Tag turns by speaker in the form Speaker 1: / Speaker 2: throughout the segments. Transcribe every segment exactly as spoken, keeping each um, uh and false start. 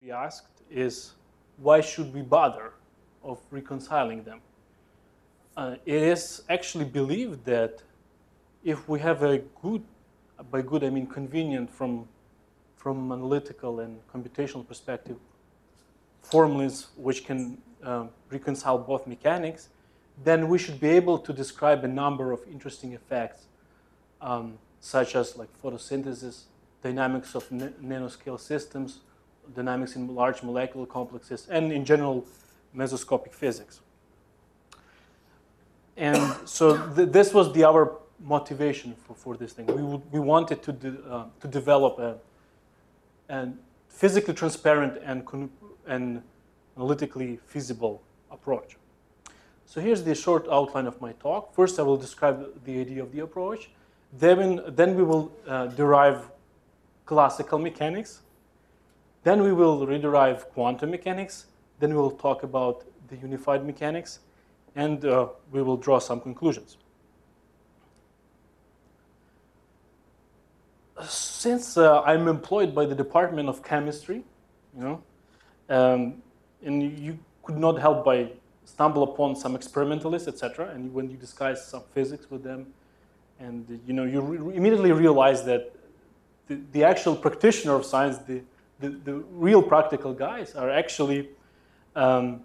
Speaker 1: be asked is, why should we bother of reconciling them? Uh, it is actually believed that if we have a good, by good I mean convenient from, from analytical and computational perspective, formulas which can uh, reconcile both mechanics, then we should be able to describe a number of interesting effects, um, such as like photosynthesis, dynamics of nanoscale systems, dynamics in large molecular complexes, and in general, mesoscopic physics. And so th this was the our motivation for, for this thing. We, would, we wanted to, de uh, to develop a, a physically transparent and, and analytically feasible approach. So here's the short outline of my talk. First, I will describe the idea of the approach. Then, then we will uh, derive classical mechanics. Then we will rederive quantum mechanics. Then we will talk about the unified mechanics. And uh, we will draw some conclusions. Since uh, I'm employed by the Department of Chemistry, you know, um, and you could not help but stumble upon some experimentalists, et cetera. And when you discuss some physics with them, and you know, you re immediately realize that the, the actual practitioner of science, the, the, the real practical guys, are actually, um,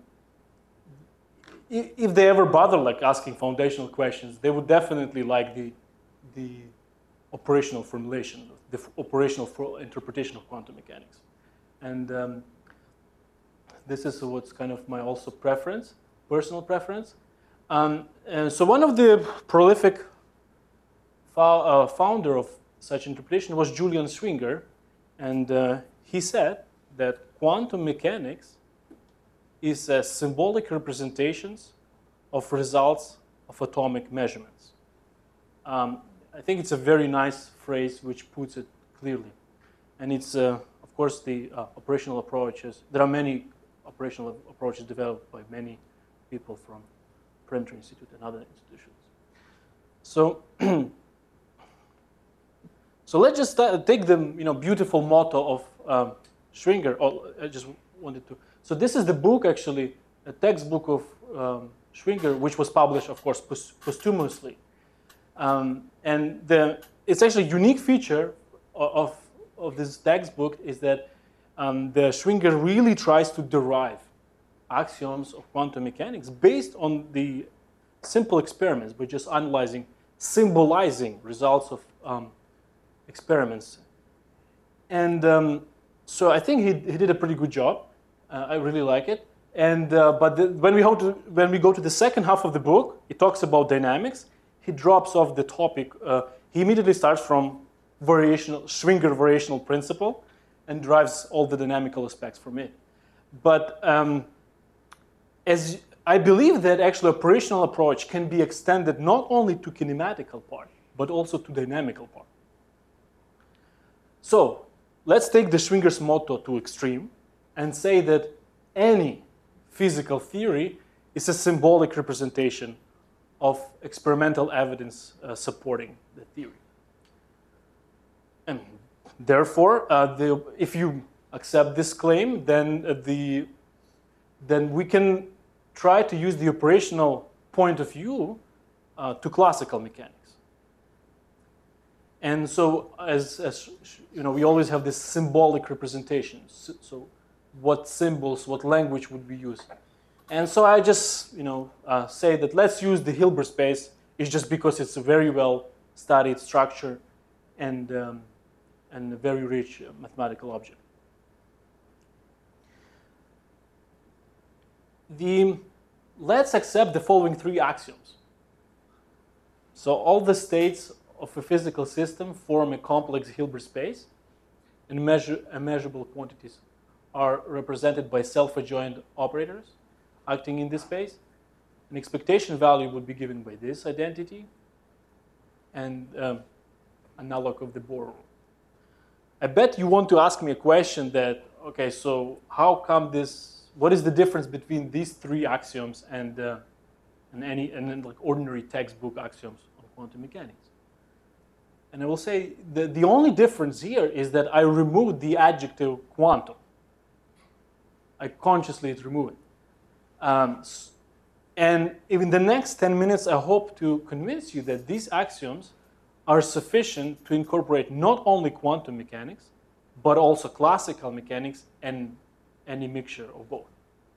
Speaker 1: if they ever bother like asking foundational questions, they would definitely like the, the operational formulation, the operational for interpretation of quantum mechanics. And um, this is what's kind of my also preference, personal preference. Um, and so one of the prolific fo uh, founder of such interpretation was Julian Schwinger. And uh, he said that quantum mechanics is a symbolic representations of results of atomic measurements. Um, I think it's a very nice phrase which puts it clearly. And it's, uh, of course, the uh, operational approaches. There are many operational approaches developed by many people from Perimeter Institute and other institutions. So, so let's just start, take the you know, beautiful motto of um, Schwinger. Oh, I just wanted to. So this is the book, actually, a textbook of um, Schwinger, which was published, of course, post posthumously. Um, and the, it's actually a unique feature of, of this textbook is that um, the Schwinger really tries to derive axioms of quantum mechanics based on the simple experiments, by just analyzing, symbolizing results of um, experiments. And um, so I think he, he did a pretty good job. Uh, I really like it. And, uh, but the, when, we go to, when we go to the second half of the book, it talks about dynamics. He drops off the topic. Uh, he immediately starts from variational, Schwinger variational principle and derives all the dynamical aspects from it. But um, as I believe that actually operational approach can be extended not only to kinematical part, but also to dynamical part. So let's take the Schwinger's motto to extreme and say that any physical theory is a symbolic representation of experimental evidence uh, supporting the theory. And therefore, uh, the, if you accept this claim, then, uh, the, then we can try to use the operational point of view uh, to classical mechanics. And so, as, as you know, we always have this symbolic representations. So, what symbols, what language would we use? And so I just, you know, uh, say that let's use the Hilbert space. It's just because it's a very well studied structure and um, and a very rich uh, mathematical object. The let's accept the following three axioms. So all the states of a physical system form a complex Hilbert space, and measure, immeasurable quantities are represented by self-adjoint operators acting in this space. An expectation value would be given by this identity and um, analog of the Bohr rule. I bet you want to ask me a question that, okay, so how come this, what is the difference between these three axioms and, uh, and any and then like ordinary textbook axioms of quantum mechanics? And I will say the, the only difference here is that I removed the adjective quantum. I consciously remove it. Um, and in the next ten minutes, I hope to convince you that these axioms are sufficient to incorporate not only quantum mechanics, but also classical mechanics and any mixture of both.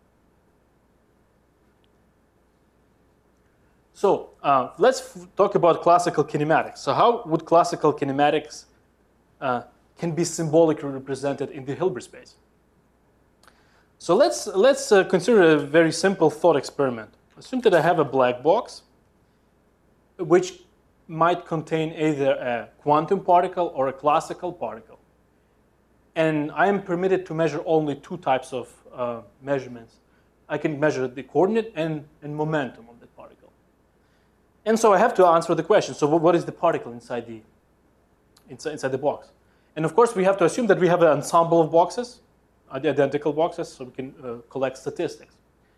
Speaker 1: So uh, let's f talk about classical kinematics. So how would classical kinematics uh, can be symbolically represented in the Hilbert space? So let's, let's uh, consider a very simple thought experiment. Assume that I have a black box, which might contain either a quantum particle or a classical particle. And I am permitted to measure only two types of uh, measurements. I can measure the coordinate and, and momentum of the particle. And so I have to answer the question, so what is the particle inside the, inside, inside the box? And of course, we have to assume that we have an ensemble of boxes, identical boxes, so we can uh, collect statistics.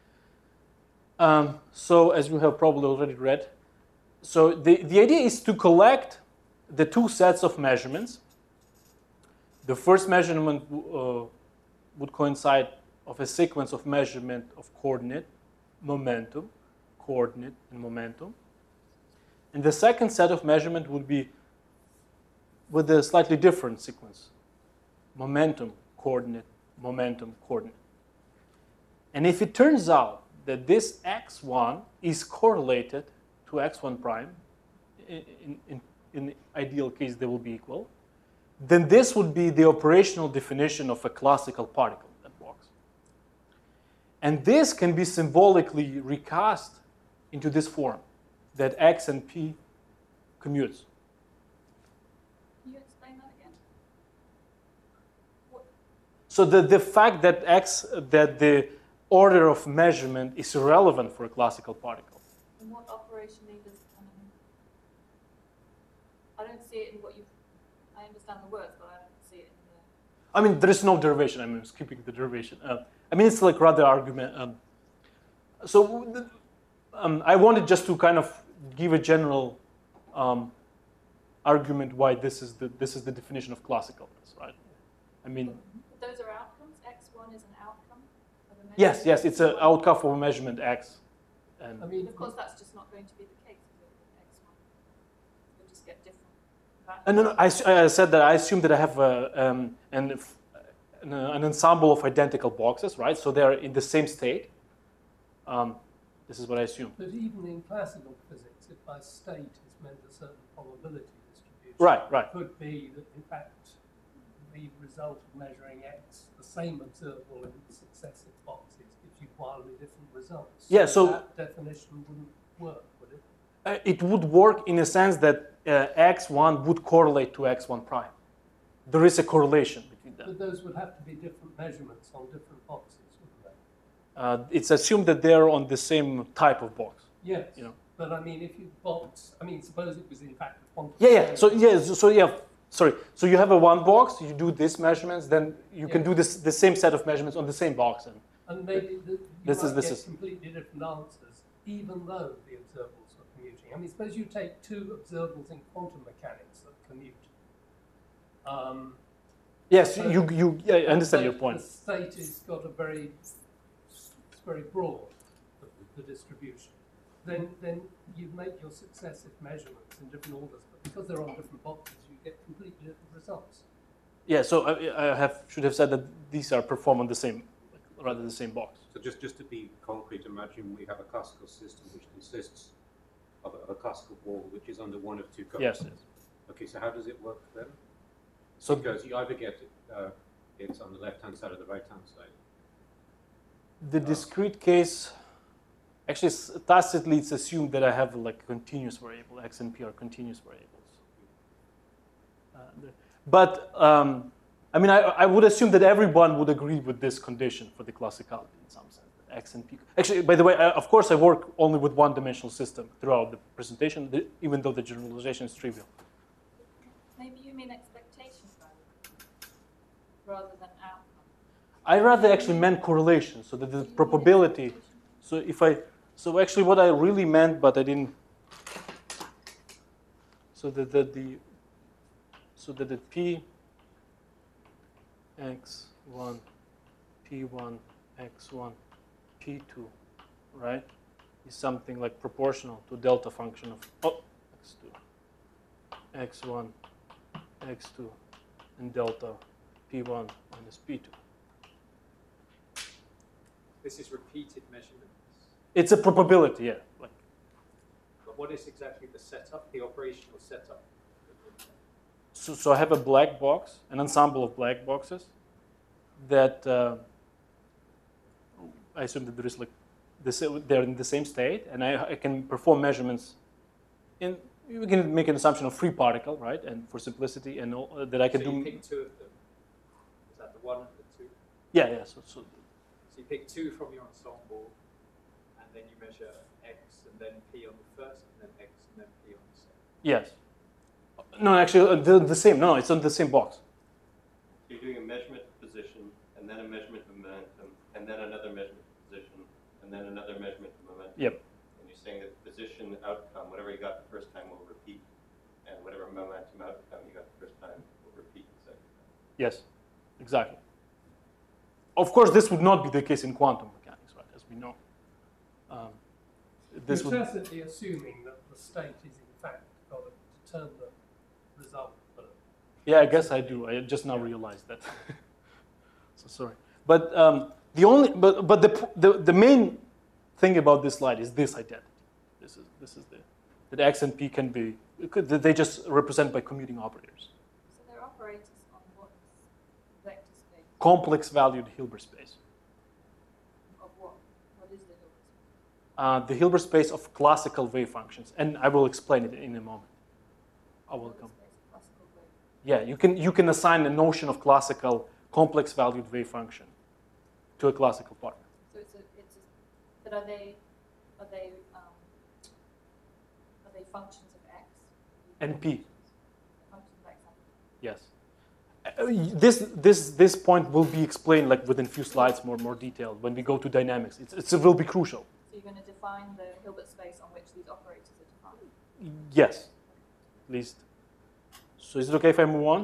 Speaker 1: Um, so as you have probably already read, so the, the idea is to collect the two sets of measurements. The first measurement uh, would coincide of a sequence of measurement of coordinate, momentum, coordinate, and momentum. And the second set of measurement would be with a slightly different sequence. Momentum, coordinate, momentum, coordinate. And if it turns out that this x one is correlated to x one prime, in, in, in the ideal case they will be equal, then this would be the operational definition of a classical particle in that box. And this can be symbolically recast into this form, that x and p commutes.
Speaker 2: Can you explain that again? What?
Speaker 1: So the, the fact that x, that the order of measurement is irrelevant for a classical particle.
Speaker 2: And what operationally does, um, I don't see it in what you've, I understand the words, but I don't see it in the...
Speaker 1: I mean, there is no derivation. I mean, I'm skipping the derivation. Uh, I mean, it's like rather argument. Um, so um, I wanted just to kind of give a general um, argument why this is the this is the definition of classicalness, right? I mean,
Speaker 2: but those are outcomes. x one is an outcome of a measurement.
Speaker 1: Yes, yes, it's an outcome of a measurement x. And
Speaker 3: I mean,
Speaker 2: Of course, that's just not going to be the case with x one. You'll just get different values.
Speaker 1: uh, no, no, I, I said that I assume that I have a, um, an, an, an ensemble of identical boxes, right? So they're in the same state. Um, this is what I assume.
Speaker 3: but even in classical physics, if by state is meant a certain probability distribution,
Speaker 1: Right, right.
Speaker 3: it could be that in fact the result of measuring x, the same observable in successive boxes, gives you wildly different results.
Speaker 1: Yeah, so-
Speaker 3: that definition wouldn't work, would it?
Speaker 1: Uh, it would work in a sense that uh, x one would correlate to x one prime. There is a correlation between them.
Speaker 3: But those would have to be different measurements on different boxes, wouldn't they?
Speaker 1: Uh, it's assumed that they're on the same type of box.
Speaker 3: Yes.
Speaker 1: You know.
Speaker 3: But I mean, if you box, I mean, suppose it was in fact a quantum.
Speaker 1: Yeah, yeah. So yeah, so so, yeah. Sorry. So you have a one box. You do this measurements, then you can
Speaker 3: Yeah.
Speaker 1: do this the same set of measurements on the same box. And
Speaker 3: And maybe the, you
Speaker 1: This
Speaker 3: might
Speaker 1: is- this
Speaker 3: get
Speaker 1: is-
Speaker 3: completely different answers, even though the observables are commuting. I mean, suppose you take two observables in quantum mechanics that commute. Um,
Speaker 1: yes,
Speaker 3: So-
Speaker 1: you you. Yeah, I understand
Speaker 3: but
Speaker 1: your point.
Speaker 3: The state has got a very, it's very broad, the, the distribution. Then, then you make your successive measurements in different orders, but because they're on different boxes, you get completely different results.
Speaker 1: Yeah. So I, I have should have said that these are performed on the same, rather the same box.
Speaker 4: So just, just to be concrete, imagine we have a classical system which consists of a, of a classical ball which is under one of two curves.
Speaker 1: Yes. yes.
Speaker 4: Okay, so how does it work then?
Speaker 1: So
Speaker 4: Because you either get it, uh, it's on the left-hand side or the right-hand side.
Speaker 1: the discrete case, actually, s- tacitly, it's assumed that I have like a continuous variable. X and p are continuous variables. Uh, the- but um, I mean, I, I would assume that everyone would agree with this condition for the classicality in some sense. That X and p. Actually, by the way, I, of course, I work only with one-dimensional system throughout the presentation, the, even though the generalization is trivial.
Speaker 2: Maybe you mean expectation value rather than outcome.
Speaker 1: I rather actually meant correlation, so that the
Speaker 2: You mean
Speaker 1: probability.
Speaker 2: expectation?
Speaker 1: So if I, so actually what I really meant, but I didn't. So that the, the so that the p x one, p one, x one, p two, right, is something like proportional to delta function of oh, x two, x one, x two, and delta p one minus p two.
Speaker 5: This is repeated measurements.
Speaker 1: It's a probability, yeah. Like,
Speaker 5: But what is exactly the setup, the operational setup?
Speaker 1: so, so I have a black box, an ensemble of black boxes that uh, I assume that there is like this, they're in the same state, and I, I can perform measurements. In we can make an assumption of free particle, right? And for simplicity, and all, uh, that I can
Speaker 5: so
Speaker 1: do.
Speaker 5: you pick two of them. Is that the one and the two?
Speaker 1: Yeah, yeah. So, so
Speaker 5: So you pick two from your ensemble, and then you measure x, and then p on the first, and then x, and then p on the second.
Speaker 1: yes. No, actually, uh, the, the same. No, it's on the same box.
Speaker 6: So you're doing a measurement of position, and then a measurement of momentum, and then another measurement of position, and then another measurement of momentum.
Speaker 1: Yep.
Speaker 6: And you're saying that position outcome, whatever you got the first time, will repeat, and whatever momentum outcome you got the first time will repeat the second time.
Speaker 1: Yes, exactly. Of course, this would not be the case in quantum mechanics, right? As we know. Um, this
Speaker 3: You're
Speaker 1: would.
Speaker 3: tacitly assuming that the state is in fact going to determine the result. But
Speaker 1: Yeah, I guess I do. I just now realized that. So sorry. But um, the only, but but the, the the main thing about this slide is this identity. This is this is the that x and p can be could, that they just represent by commuting operators.
Speaker 2: So they're operators on what vector space?
Speaker 1: Complex valued Hilbert space.
Speaker 2: Of what? What is the Hilbert space?
Speaker 1: Uh, the Hilbert space of classical wave functions, and I will explain it in a moment. I will
Speaker 2: Hilbert
Speaker 1: come.
Speaker 2: space of classical wave.
Speaker 1: Yeah, you can you can assign a notion of classical complex valued wave function to a classical partner.
Speaker 2: So it's a, it's a, but are they, are they, um, are they functions of x?
Speaker 1: And p.
Speaker 2: Functions of x and p.
Speaker 1: Yes. Uh, This this this point will be explained like within a few slides more more detailed when we go to dynamics. It's, it's it will be crucial.
Speaker 2: So you're going to define the Hilbert space on which these operators are defined.
Speaker 1: Yes, at least. So is it okay if I move on?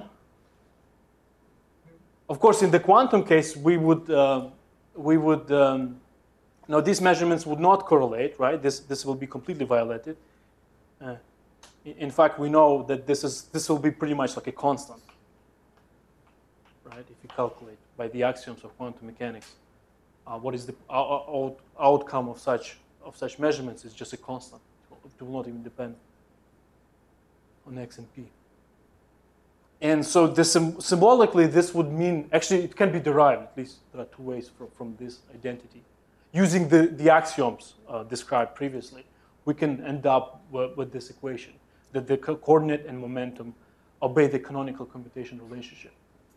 Speaker 1: Of course, in the quantum case, we would uh, we would um, no, these measurements would not correlate, right? This this will be completely violated. Uh, in, in fact, we know that this is this will be pretty much like a constant, right? If you calculate by the axioms of quantum mechanics, uh, what is the out, out, outcome of such of such measurements is just a constant. It will not even depend on x and p. And so this, symbolically, this would mean, actually, it can be derived, at least there are two ways from, from this identity. Using the, the axioms uh, described previously, we can end up with, with this equation, that the co coordinate and momentum obey the canonical commutation relationship.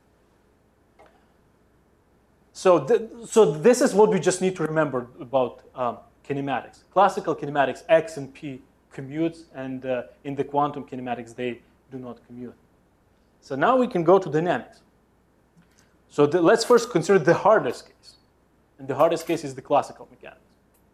Speaker 1: So, th so this is what we just need to remember about um, kinematics. Classical kinematics, x and p commutes, and uh, in the quantum kinematics, they do not commute. So now we can go to dynamics. So the, let's first consider the hardest case. And the hardest case is the classical mechanics.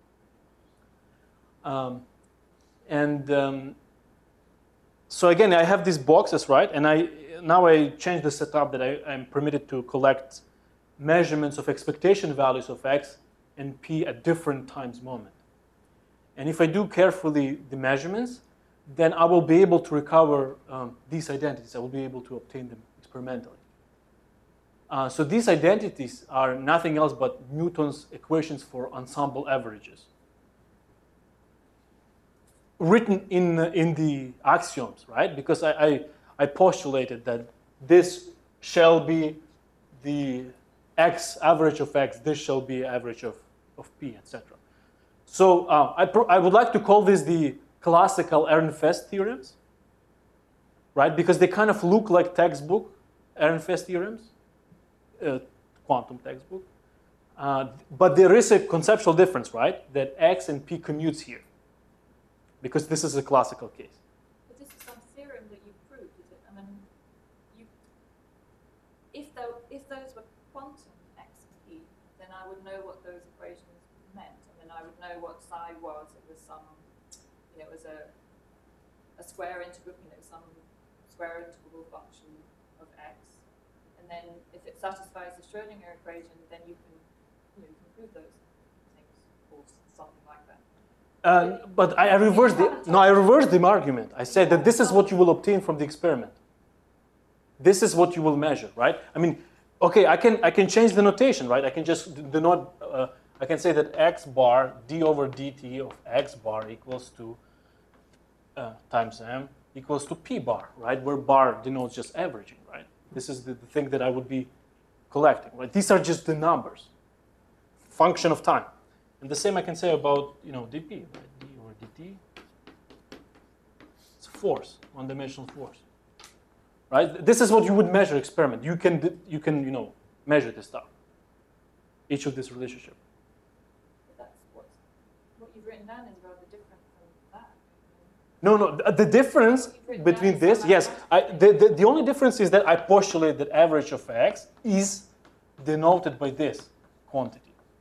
Speaker 1: Um, and um, so again, I have these boxes, right? And I now I change the setup that I, I'm permitted to collect measurements of expectation values of x and p at different times moment. And if I do carefully the measurements, then I will be able to recover um, these identities. I will be able to obtain them experimentally. Uh, so these identities are nothing else but Newton's equations for ensemble averages, written in, in the axioms, right? Because I, I, I postulated that this shall be the x average of x, this shall be average of, of p, et cetera. So uh, I, I would like to call this the classical Ehrenfest theorems, right? Because they kind of look like textbook Ehrenfest theorems, uh, quantum textbook. Uh, but there is a conceptual difference, right? That x and p commutes here, because this is a classical case.
Speaker 2: But this is some theorem that you proved, is it? I mean, you, if, though, if those were quantum x and p, then I would know what those equations meant. I mean, I would know what psi was. It was some, you know, it was a, a square integral, you know, some square integral function of x. And then if it satisfies the Schrodinger equation, then you can you know, you can prove those things or something like that.
Speaker 1: Uh, but I, I reversed the no, I reversed the argument. I said that this is what you will obtain from the experiment. This is what you will measure, right? I mean, okay, I can I can change the notation, right? I can just denote. Uh, I can say that x bar d over dt of x bar equals to uh, times m equals to p bar, right? Where bar denotes just averaging, right? This is the, the thing that I would be collecting, right? These are just the numbers, function of time. And the same I can say about, you know, dp, right? D over dt. It's force, one-dimensional force, right? This is what you would measure experiment. You can, you can, you know, measure this stuff, each of this relationship.
Speaker 2: But that's what's, what you've written down is rather different from that.
Speaker 1: No, no, the difference between this, yes, I, the, the, the only difference is that I postulate that average of x is denoted by this quantity.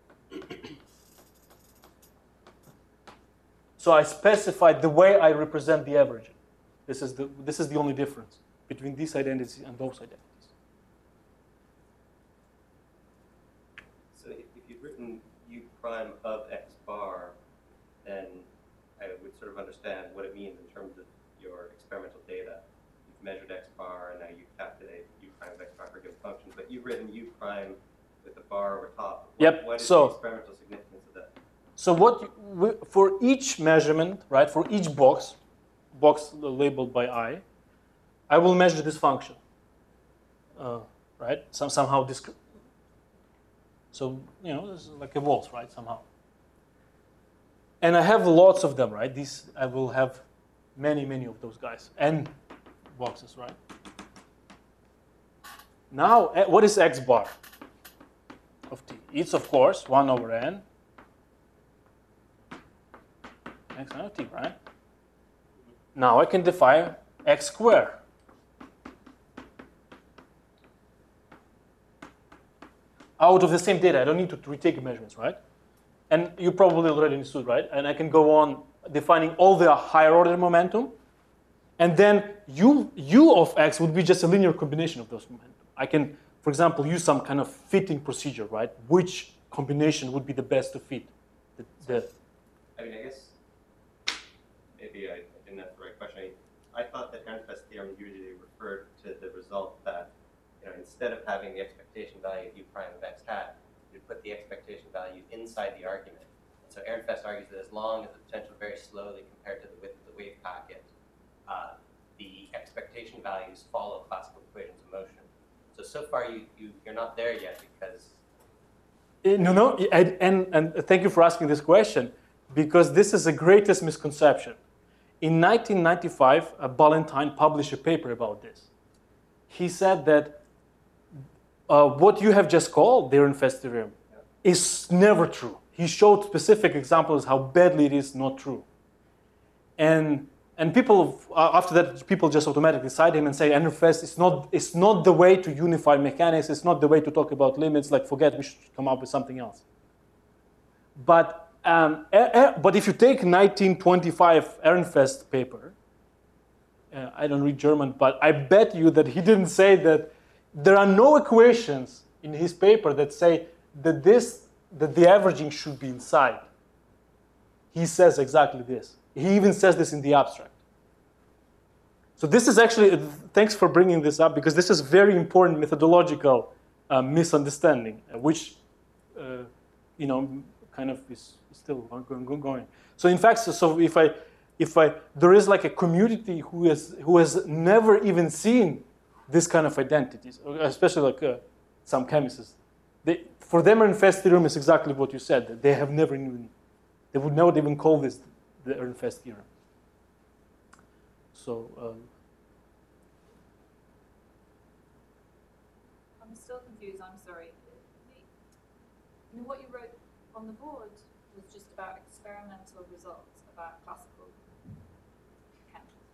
Speaker 1: So I specified the way I represent the averaging. This is the, this is the only difference between these identities and those identities.
Speaker 6: So if, if you've written u prime of x bar, then I would sort of understand what it means in terms of your experimental data. You've measured x bar, and now you calculate u prime of x bar for a given function. But you've written u prime with the bar over top. What,
Speaker 1: Yep.
Speaker 6: What is
Speaker 1: so,
Speaker 6: the experimental significance of that?
Speaker 1: So what you, for each measurement, right? For each box, box labeled by I, I will measure this function, uh, right? Some somehow this. So you know, this is like a waltz, right? Somehow. And I have lots of them, right? These I will have many, many of those guys and boxes, right? Now, what is x bar of t? It's of course one over n. X n of t, right? Now I can define x squared. Out of the same data, I don't need to retake measurements, right? And you probably already understood, right? And I can go on defining all the higher order momentum. And then u, u of x would be just a linear combination of those momentum. I can, for example, use some kind of fitting procedure, right? Which combination would be the best to fit the, the
Speaker 6: I mean, I guess maybe I didn't ask the right question. I, I thought that Ehrenfest's theorem usually referred to the result that, you know, instead of having the expectation value of u prime of x hat, you'd put the expectation value inside the argument. And so Ehrenfest argues that as long as the potential varies slowly compared to the width of the wave packet, uh, the expectation values follow classical equations of motion. So, so far you, you, you're not there yet because...
Speaker 1: No, no, and, and, and thank you for asking this question, because this is the greatest misconception. In nineteen ninety-five, uh, Ballantyne published a paper about this. He said that uh, what you have just called the Ehrenfest theorem is never true. He showed specific examples how badly it is not true. And, and people, uh, after that, people just automatically cite him and say, Ehrenfest is not, it's not the way to unify mechanics, it's not the way to talk about limits, like forget, we should come up with something else. But Um, but if you take nineteen twenty-five Ehrenfest paper, uh, I don't read German, but I bet you that he didn't say that there are no equations in his paper that say that this, that the averaging should be inside. He says exactly this. He even says this in the abstract. So this is actually, thanks for bringing this up, because this is very important methodological uh, misunderstanding, uh, which, uh, you know, kind of is still going. So in fact, so, so if I, if I, there is like a community who has who has never even seen this kind of identities, especially like uh, some chemists. They, for them, Ehrenfest theorem is exactly what you said. They have never even, they would never even call this the Ehrenfest theorem. So. Um,
Speaker 2: I'm still confused. I'm sorry. I mean, what you wrote on the board was just about experimental results, about classical mechanics.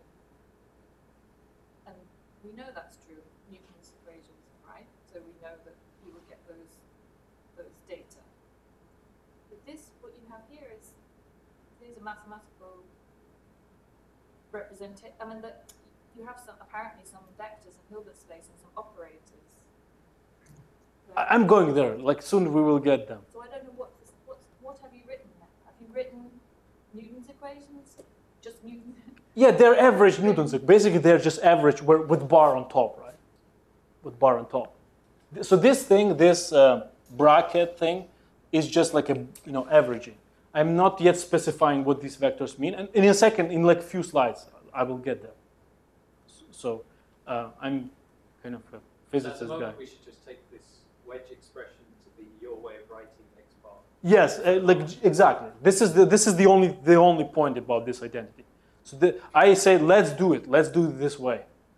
Speaker 2: And we know that's true of Newton's equations, right? So we know that you will get those, those data. But this, what you have here is, these are mathematical representation. I mean, that you have some, apparently some vectors in Hilbert space and some operators. there.
Speaker 1: I- I'm going there. Like soon we will get them.
Speaker 2: So I don't know what this, what's, what have you written there? Have you written Newton's equations? Just Newton?
Speaker 1: Yeah, they're average Newtons. Basically, they're just average wi- with bar on top, right? With bar on top. So this thing, this uh, bracket thing, is just like a you know averaging. I'm not yet specifying what these vectors mean, and in a second, in like a few slides, I will get there. So uh, I'm kind of a
Speaker 5: At the
Speaker 1: physicist
Speaker 5: moment,
Speaker 1: guy.
Speaker 5: we should just take this wedge expression to be your way of writing x bar.
Speaker 1: Yes, uh, like exactly. This is the this is the only the only point about this identity. So the, I say let's do it. Let's do it this way.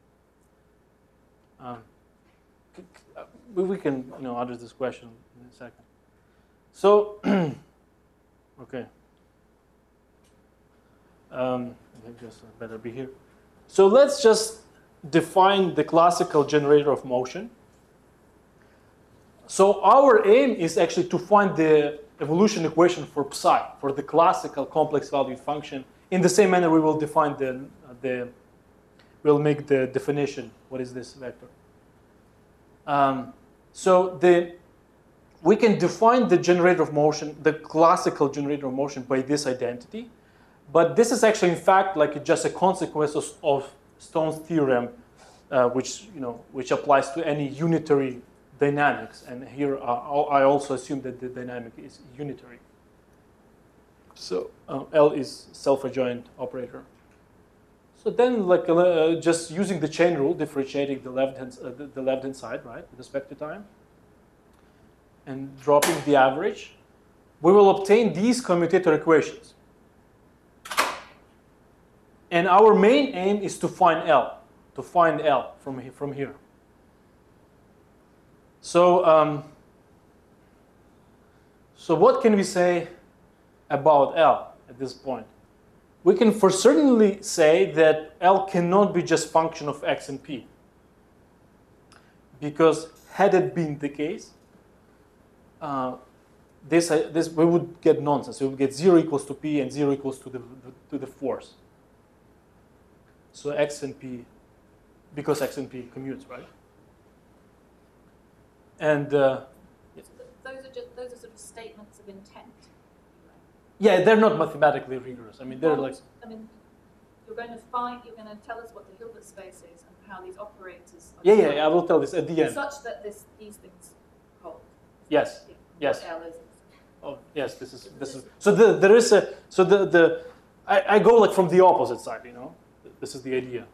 Speaker 1: Um, c- c- uh, we, we can you know address this question in a second. So okay. Um, I guess I better be here. So let's just define the classical generator of motion. So our aim is actually to find the evolution equation for psi, for the classical complex valued function. In the same manner, we will define the, the we'll make the definition. What is this vector? Um, so the we can define the generator of motion, the classical generator of motion, by this identity. But this is actually, in fact, like just a consequence of, of Stone's theorem, uh, which you know, which applies to any unitary dynamics. And here, uh, I also assume that the dynamic is unitary. So uh, L is self-adjoint operator. So then, like uh, just using the chain rule, differentiating the left hand, uh, the, the left hand side, right, with respect to time, and dropping the average, we will obtain these commutator equations. And our main aim is to find L, to find L from, from here. So, um, so what can we say about L at this point? We can for certainly say that L cannot be just function of x and p. Because had it been the case, uh, this, uh, this we would get nonsense. We would get zero equals to p and zero equals to the, to the force. So x and p, because x and p commutes, right? And uh,
Speaker 2: So th- those are just those are sort of statements of intent.
Speaker 1: yeah, they're not mathematically rigorous. I mean, they're
Speaker 2: Well,
Speaker 1: like
Speaker 2: I mean, you're going to find you're going to tell us what the Hilbert space is and how these operators. Are
Speaker 1: yeah, yeah.
Speaker 2: defined,
Speaker 1: I will tell this at the end.
Speaker 2: Such that this these things hold.
Speaker 1: Yes,
Speaker 2: Yeah,
Speaker 1: yes.
Speaker 2: what L is.
Speaker 1: Oh, yes. This is this is. So the, there is a. So the the. I, I go like from the opposite side. You know, this is the idea.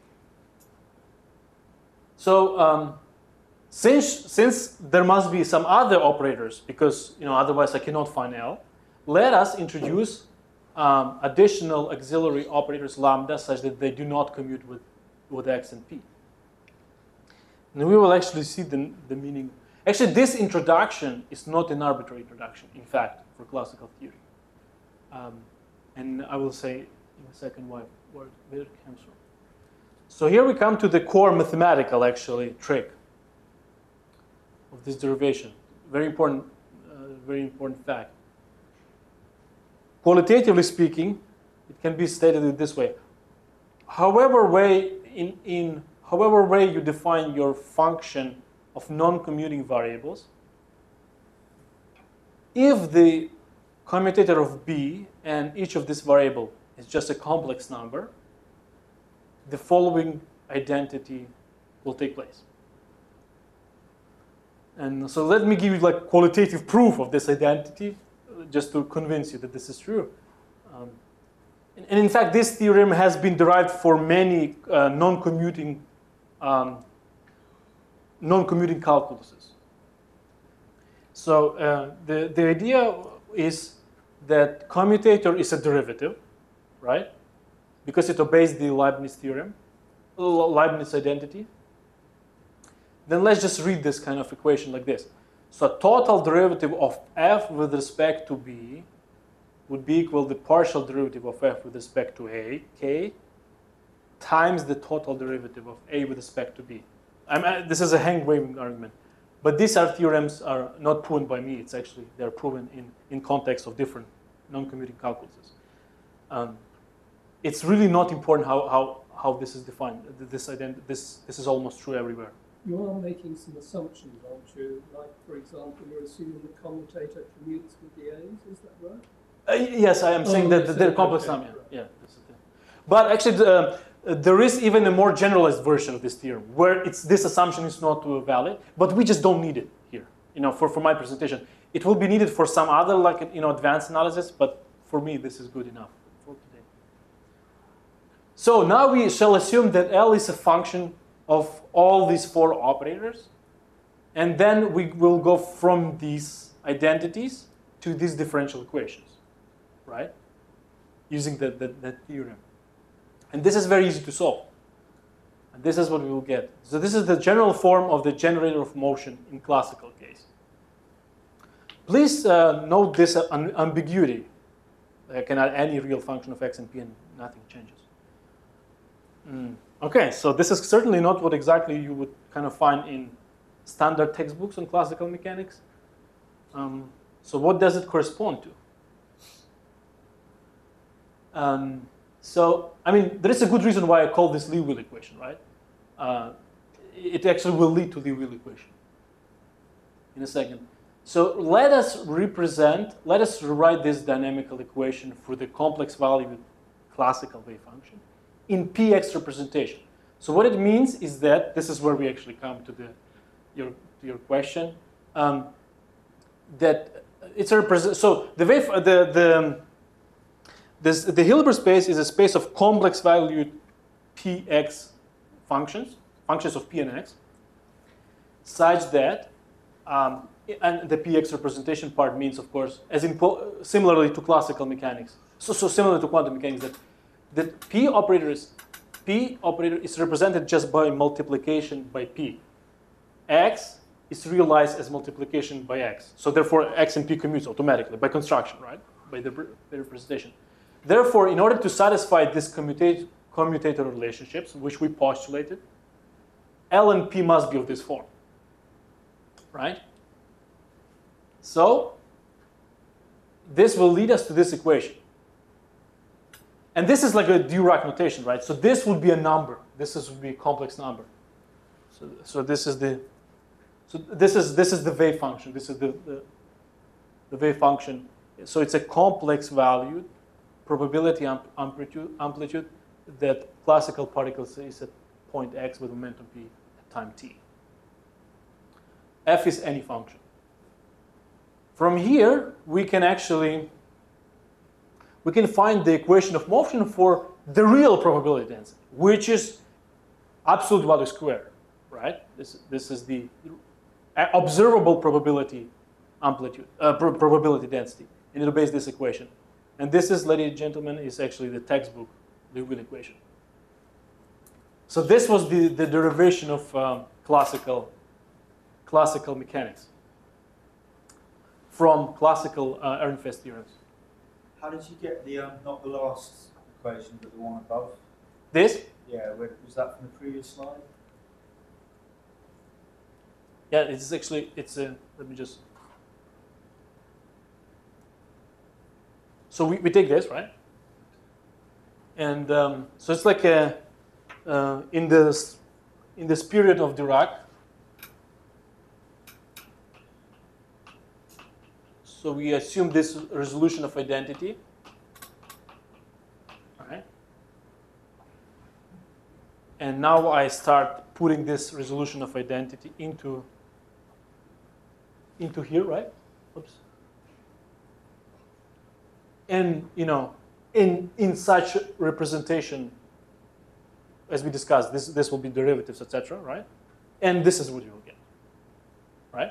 Speaker 1: So um, since since there must be some other operators, because you know otherwise I cannot find L, let us introduce um, additional auxiliary operators lambda such that they do not commute with with x and p. And we will actually see the the meaning. Actually, this introduction is not an arbitrary introduction, in fact, for classical theory. Um, and I will say in a second why, where, where it comes from. So here we come to the core mathematical, actually, trick of this derivation. Very important, uh, very important fact. Qualitatively speaking, it can be stated in this way. However way, in, in however way you define your function of non-commuting variables, if the commutator of B and each of this variable is just a complex number, the following identity will take place. And so let me give you like qualitative proof of this identity, just to convince you that this is true. Um, and, and in fact, this theorem has been derived for many uh, non-commuting um, non-commuting calculuses. So uh, the, the idea is that commutator is a derivative, right? Because it obeys the Leibniz theorem, Leibniz identity. Then let's just read this kind of equation like this. So total derivative of f with respect to b would be equal to the partial derivative of f with respect to a, k, times the total derivative of a with respect to b. I'm, uh, this is a hand-waving argument. But these are theorems are not proven by me. It's actually, they're proven in, in context of different non-commuting calculuses. Um, it's really not important how, how, how this is defined. This, ident this, this is almost true everywhere.
Speaker 3: you are making some assumptions, aren't you? Like, for example, you're assuming the commutator commutes with the A's, is that right?
Speaker 1: Uh, yes, I am saying
Speaker 3: Oh,
Speaker 1: that
Speaker 3: you
Speaker 1: they're
Speaker 3: said-
Speaker 1: complex
Speaker 3: okay,
Speaker 1: number.
Speaker 3: right.
Speaker 1: Yeah, that's the thing. But actually, the, uh, there is even a more generalized version of this theorem where it's this assumption is not uh, valid, but we just don't need it here. You know, for, for my presentation, it will be needed for some other like you know advanced analysis, but for me this is good enough for today. So now we shall assume that L is a function of all these four operators, and then we will go from these identities to these differential equations, right? Using the, the, the theorem. And this is very easy to solve. And this is what we will get. So this is the general form of the generator of motion in classical case. Please uh, note this uh, un ambiguity. I can add any real function of x and p and nothing changes. Mm. Okay, so this is certainly not what exactly you would kind of find in standard textbooks on classical mechanics. Um, so what does it correspond to? Um, so, I mean, there is a good reason why I call this Liouville equation, right? Uh, it actually will lead to the Liouville equation in a second. So let us represent, let us rewrite this dynamical equation for the complex valued classical wave function in P X representation. So what it means is that, this is where we actually come to the your, to your question, um, that it's a represent, so the wave, the, the, this, the Hilbert space is a space of complex valued P X functions, functions of P and X, such that, um, and the P X representation part means, of course, as in similarly to classical mechanics, so, so similar to quantum mechanics, that the P operator is, P operator is represented just by multiplication by P. X is realized as multiplication by X. So therefore, X and P commutes automatically by construction, right? By the, the representation. Therefore, in order to satisfy these commutate, commutator relationships, which we postulated, L and P must be of this form, right? So this will lead us to this equation. And this is like a Dirac notation, right? So this would be a number. This is, would be a complex number. So, so this is the, so this is this is the wave function. This is the, the the wave function. So it's a complex valued probability amp amplitude amplitude that classical particles is at point x with momentum p at time t. F is any function. From here, we can actually we can find the equation of motion for the real probability density, which is absolute value squared, right? This, this is the observable probability amplitude, uh, pro probability density, and it obeys this equation. And this is, ladies and gentlemen, is actually the textbook Liouville equation. So this was the, the derivation of um, classical, classical mechanics from classical uh, Ehrenfest theorems.
Speaker 7: How did you get the, um, not the last equation, but the one above?
Speaker 1: This?
Speaker 7: Yeah, where, was that from the previous slide?
Speaker 1: Yeah, it's actually, it's a, let me just. So we, we take this, right? And um, so it's like a, uh, in this, in this period of Dirac. So we assume this resolution of identity, all right? And now I start putting this resolution of identity into, into here, right? Oops. And, you know, in, in such representation, as we discussed, this, this will be derivatives, et cetera, right? And this is what you will get, right?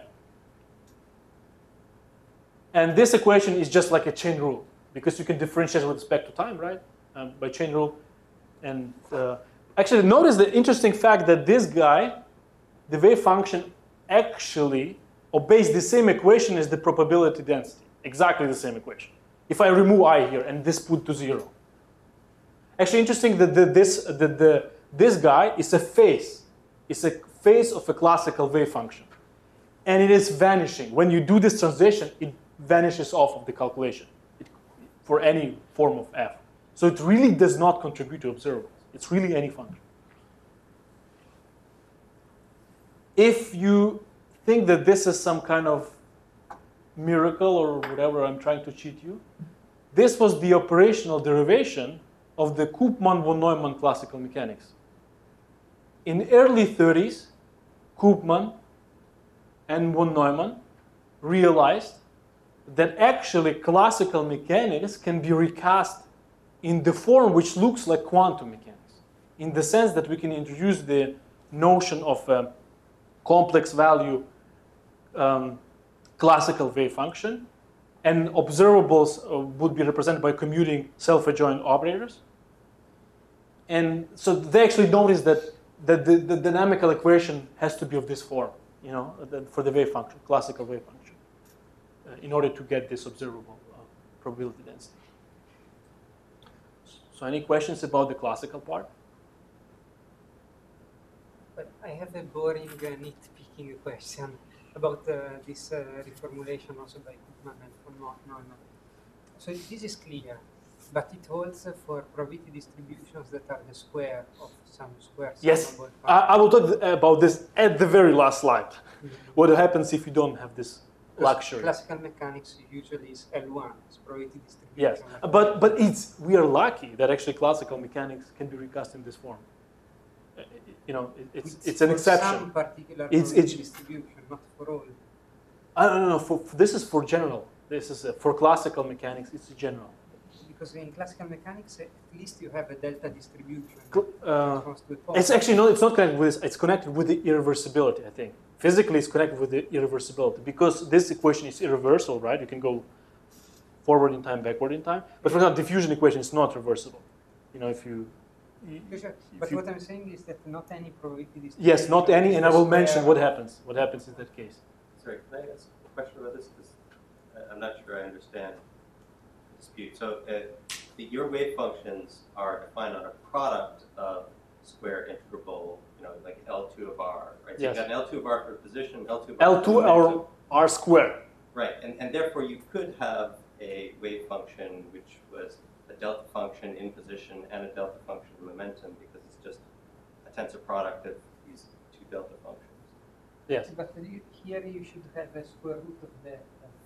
Speaker 1: And this equation is just like a chain rule, because you can differentiate with respect to time, right? Um, by chain rule. And uh, actually, notice the interesting fact that this guy, the wave function, actually obeys the same equation as the probability density. Exactly the same equation. If I remove I here and this put to zero. Actually, interesting that the, this, the, the, this guy is a phase. It's a phase of a classical wave function. And it is vanishing. When you do this transition, it vanishes off of the calculation it, for any form of f. So it really does not contribute to observables. It's really any function. if you think that this is some kind of miracle or whatever, I'm trying to cheat you, this was the operational derivation of the Koopman-von Neumann classical mechanics. In the early thirties, Koopman and von Neumann realized that actually classical mechanics can be recast in the form which looks like quantum mechanics, in the sense that we can introduce the notion of a complex value um, classical wave function, and observables uh, would be represented by commuting self-adjoint operators. And so they actually noticed that, that the, the dynamical equation has to be of this form, you know, for the wave function, classical wave function, uh, in order to get this observable uh, probability density. So any questions about the classical part?
Speaker 8: But I have a boring uh, nitpicking question about uh, this uh, reformulation also by Koopman and von Neumann. So this is clear, but it holds uh, for probability distributions that are the square of some square.
Speaker 1: Yes, I, I will talk about this at the very last slide. Mm-hmm. What happens if you don't have this luxury?
Speaker 8: Classical mechanics usually is L one, it's probability distribution.
Speaker 1: Yes, but but it's we are lucky that actually classical mechanics can be recast in this form. You know, it, it's it's, it's an exception.
Speaker 8: Some particular
Speaker 1: it's, it's
Speaker 8: distribution, not for all.
Speaker 1: I don't know. For, for, this is for general. This is a, for classical mechanics. It's general.
Speaker 8: Because in classical mechanics, at least you have a delta distribution.
Speaker 1: Uh, it's actually no. It's not connected with this. It's connected with the irreversibility. I think physically, it's connected with the irreversibility because this equation is irreversible, right? You can go forward in time, backward in time. But for example, diffusion equation is not reversible. You know, if you
Speaker 8: Sure. But what I'm saying is that not any probability distribution.
Speaker 1: Yes, not any, and I will mention what happens. What happens in that case.
Speaker 6: Sorry, can I ask a question about this? Because I'm not sure I understand the dispute. So uh, the, your wave functions are defined on a product of square integrable, you know, like L two of R, right? So
Speaker 1: yes.
Speaker 6: You've got an L two of R for position, L two of R
Speaker 1: L two R, R square.
Speaker 6: Right, and, and therefore you could have a wave function which was a delta function in position and a delta function in momentum because it's just a tensor product of these two delta functions.
Speaker 1: Yes.
Speaker 8: But here you should have a square root of delta.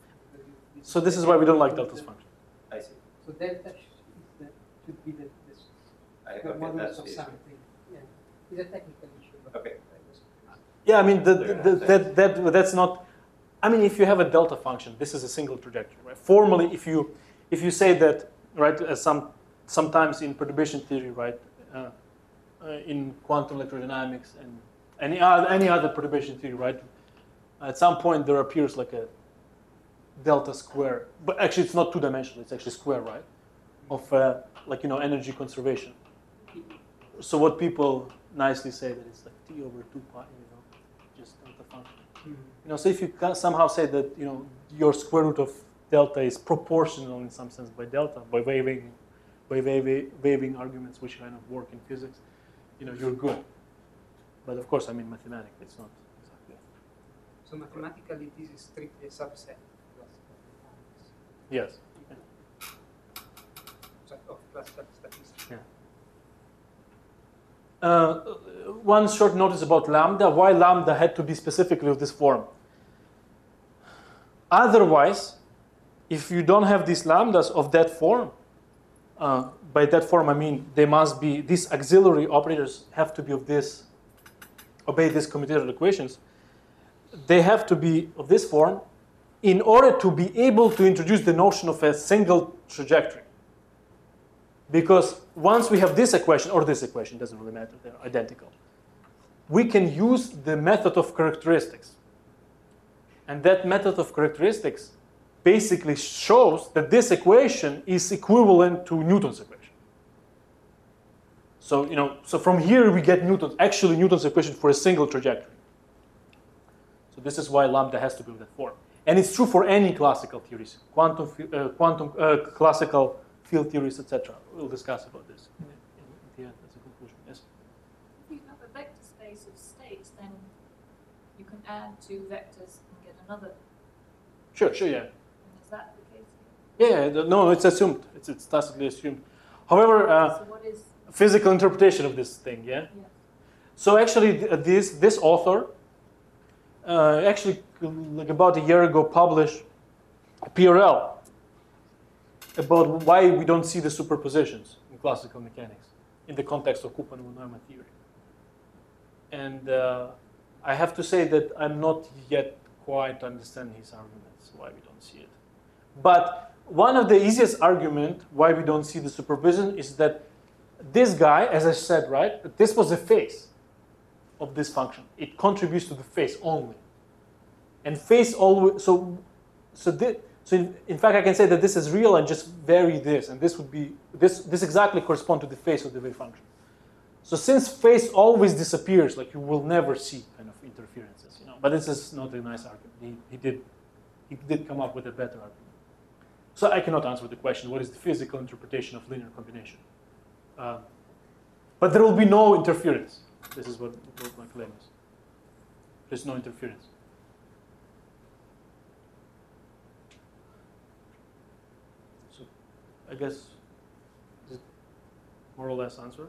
Speaker 1: So this is why we don't like delta's function.
Speaker 6: I see.
Speaker 8: So delta should be the, the
Speaker 6: I,
Speaker 8: square
Speaker 6: okay,
Speaker 8: modulus
Speaker 6: that's
Speaker 8: of
Speaker 6: the issue.
Speaker 8: something. Yeah, it's a technical issue. But
Speaker 6: Okay.
Speaker 1: Yeah, I mean the, the, the, that that that's not. I mean, if you have a delta function, this is a single trajectory, right? Formally, if you if you say that, right, as some sometimes in perturbation theory, right, uh, uh, in quantum electrodynamics and any other any other perturbation theory, right, at some point there appears like a delta square, but actually it's not two dimensional; it's actually square, right, of uh, like you know energy conservation. So what people nicely say that it's like t over two pi, you know, just delta function. Mm-hmm. You know, so if you can somehow say that you know your square root of delta is proportional in some sense by delta, by waving, by waving, waving arguments which kind of work in physics, you know, you're good. But of course, I mean mathematically, it's not exactly.
Speaker 8: So mathematically, this is strictly a subset of classical mechanics.
Speaker 1: Yes.
Speaker 8: Yeah. Of classical statistics.
Speaker 1: Yeah. Uh, one short notice about lambda. Why lambda had to be specifically of this form? Otherwise, if you don't have these lambdas of that form, uh, by that form I mean they must be, these auxiliary operators have to be of this, obey these commutative equations. They have to be of this form in order to be able to introduce the notion of a single trajectory. Because once we have this equation, or this equation, doesn't really matter, they're identical, we can use the method of characteristics. And that method of characteristics basically shows that this equation is equivalent to Newton's equation. So, you know, so from here we get Newton's, actually Newton's equation for a single trajectory. So this is why lambda has to be of that form. And it's true for any classical theories, quantum, uh, quantum uh, classical field theories, et cetera. We'll discuss about this in, in, in the end as a conclusion. Yes.
Speaker 2: If you have a vector space of states, then you can add two vectors and get another.
Speaker 1: Sure, sure, yeah.
Speaker 2: And is that the case here?
Speaker 1: Yeah, yeah, no, it's assumed. It's, it's tacitly assumed. However, uh,
Speaker 2: so what is
Speaker 1: physical interpretation of this thing, yeah?
Speaker 2: yeah.
Speaker 1: So actually, th this this author uh, actually, like about a year ago, published a P R L about why we don't see the superpositions in classical mechanics in the context of Koopman von Neumann theory. And uh, I have to say that I'm not yet quite understand his arguments why we don't see it. But one of the easiest argument why we don't see the superposition is that this guy, as I said, right, this was the phase of this function. It contributes to the phase only. And phase always, so, so, this, so in, in fact, I can say that this is real and just vary this, and this would be, this, this exactly correspond to the phase of the wave function. So since phase always disappears, like you will never see kind of interferences, you know, but this is not a nice argument. He, he, did, he did come up with a better argument. So I cannot answer the question, what is the physical interpretation of linear combination? Uh, but there will be no interference. This is what, what my claim is. There's no interference. So I guess, is it more or less answer?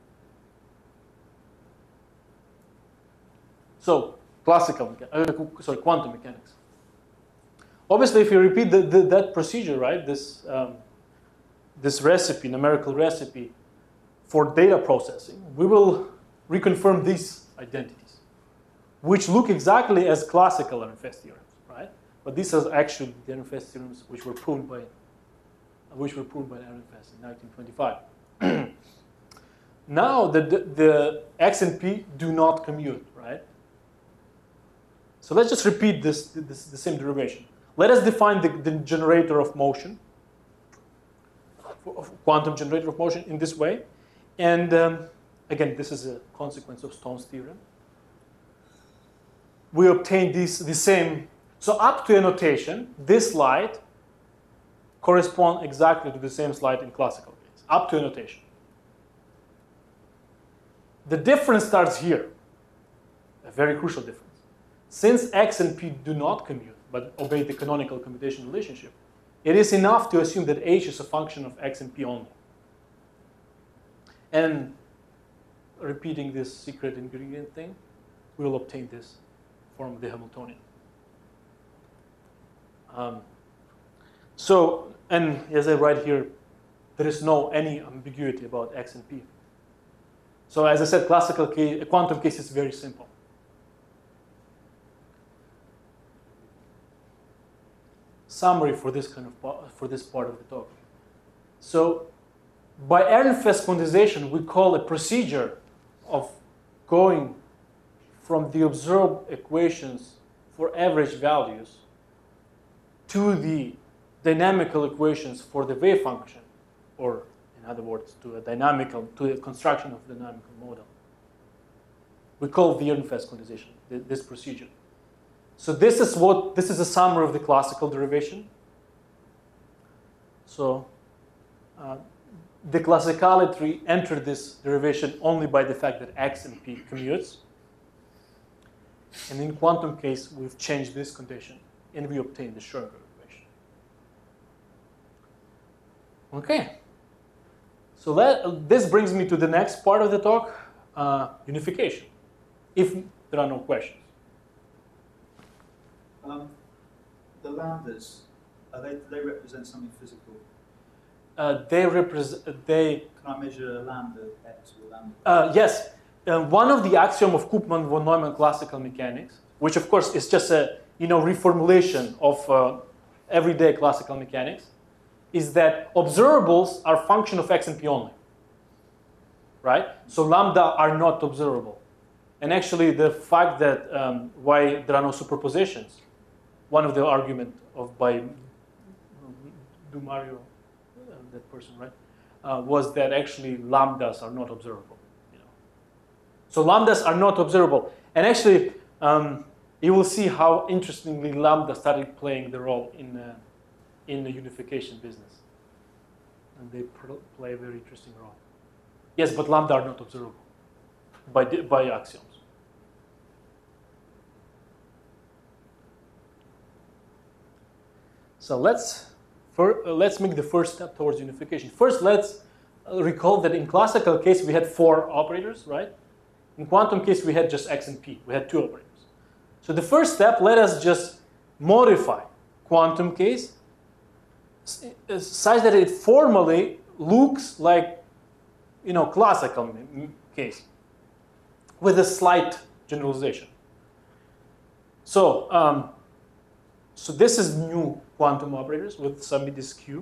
Speaker 1: So classical, uh, sorry, quantum mechanics. Obviously, if you repeat the, the, that procedure, right, this, um, this recipe, numerical recipe for data processing, we will reconfirm these identities, which look exactly as classical Ehrenfest theorems, right? But these are actually the Ehrenfest theorems which were proved by, which were proved by Ehrenfest in nineteen twenty-five. Now the, the, the X and P do not commute, right? So let's just repeat this, this the same derivation. Let us define the, the generator of motion, quantum generator of motion in this way. And um, again, this is a consequence of Stone's theorem. We obtain this, the same, so up to a notation, this light corresponds exactly to the same slide in classical case, up to a notation. The difference starts here, a very crucial difference. Since X and P do not commute, but obey the canonical commutation relationship, it is enough to assume that H is a function of X and P only. And repeating this secret ingredient thing, we will obtain this form of the Hamiltonian. Um, so, and as I write here, there is no any ambiguity about X and P. So as I said, classical case, a quantum case is very simple. Summary for this kind of for this part of the talk. So, by Ehrenfest quantization, we call a procedure of going from the observed equations for average values to the dynamical equations for the wave function, or in other words, to a dynamical to a construction of the dynamical model. We call the Ehrenfest quantization this procedure. So this is what this is a summary of the classical derivation. So uh, the classicality entered this derivation only by the fact that X and P commutes. And in quantum case, we've changed this condition and we obtain the Schrödinger equation. Okay. So that, this brings me to the next part of the talk, uh, unification, if there are no questions.
Speaker 7: Um, the lambdas, are they, do they represent something physical?
Speaker 1: Uh, they represent, they...
Speaker 7: Can I measure lambda x or lambda?
Speaker 1: Uh, yes. Uh, one of the axioms of Koopman von Neumann classical mechanics, which of course is just a you know reformulation of uh, everyday classical mechanics, is that observables are function of X and P only. Right? So lambda are not observable. And actually the fact that um, why there are no superpositions, one of the argument of by Dumario, uh, that person, right, uh, was that actually lambdas are not observable. You know. So lambdas are not observable. And actually, um, you will see how interestingly lambda started playing the role in, uh, in the unification business. And they play a very interesting role. Yes, but lambda are not observable by, by axioms. So let's, for, uh, let's make the first step towards unification. First, let's uh, recall that in classical case, we had four operators, right? In quantum case, we had just X and P. We had two operators. So the first step, let us just modify quantum case such that it formally looks like, you know, classical case with a slight generalization. So, um, so this is new quantum operators with some this Q.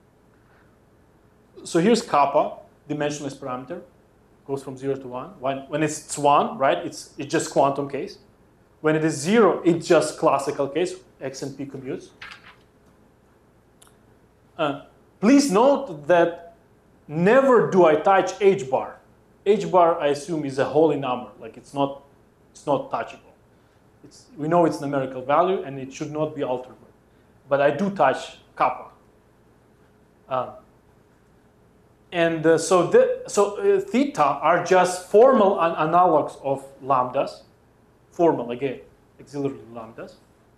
Speaker 1: So here's kappa, dimensionless parameter, goes from zero to one. When, when it's one, right, it's, it's just quantum case. When it is zero, it's just classical case, X and P commutes. Uh, please note that never do I touch H bar. H bar, I assume, is a holy number, like it's not, it's not touchable. It's, we know it's numerical value and it should not be altered. But I do touch kappa. Uh, and uh, so the, so uh, theta are just formal an analogs of lambdas, formal again, auxiliary lambdas.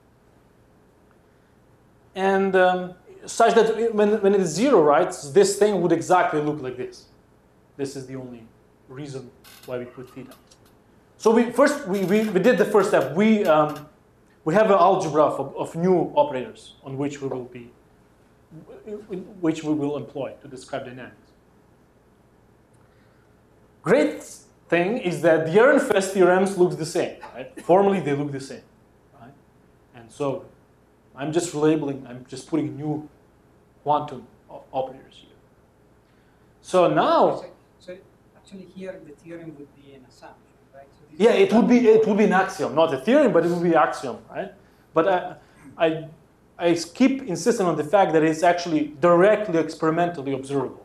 Speaker 1: And um, such that when, when it is zero, right, this thing would exactly look like this. This is the only reason why we put theta. So we first we, we, we did the first step. We um, we have an algebra of, of new operators on which we will be which we will employ to describe dynamics. Great thing is that the Ehrenfest theorems looks the same, right? Formally they look the same, right? And so I'm just labeling, I'm just putting new quantum operators here. So now,
Speaker 8: So, so actually here the theorem would be an assumption, right? So this
Speaker 1: yeah,
Speaker 8: is-
Speaker 1: it would be it would be an axiom, not a theorem, but it would be an axiom, right? But I, I, I keep insisting on the fact that it's actually directly experimentally observable.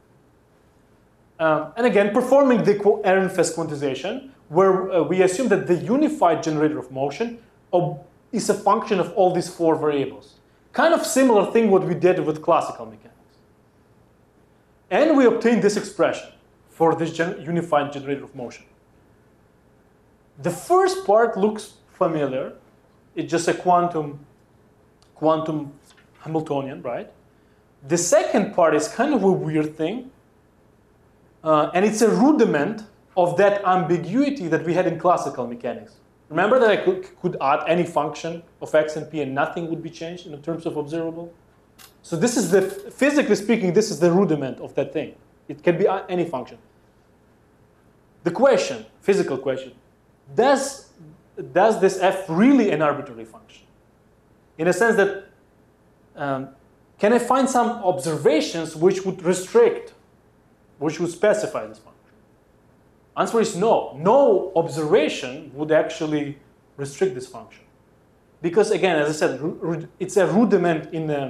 Speaker 1: Um, and again, performing the Ehrenfest quantization, where uh, we assume that the unified generator of motion ob is a function of all these four variables. Kind of similar thing what we did with classical mechanics. And we obtained this expression for this gen unified generator of motion. The first part looks familiar. It's just a quantum, quantum Hamiltonian, right? The second part is kind of a weird thing. Uh, and it's a rudiment of that ambiguity that we had in classical mechanics. Remember that I could, could add any function of x and p and nothing would be changed in terms of observable? So this is the, physically speaking, this is the rudiment of that thing. It can be any function. The question, physical question, does, does this f really an arbitrary function? In a sense that, um, can I find some observations which would restrict, which would specify this function? Answer is no. No observation would actually restrict this function. Because again, as I said, it's a rudiment in the,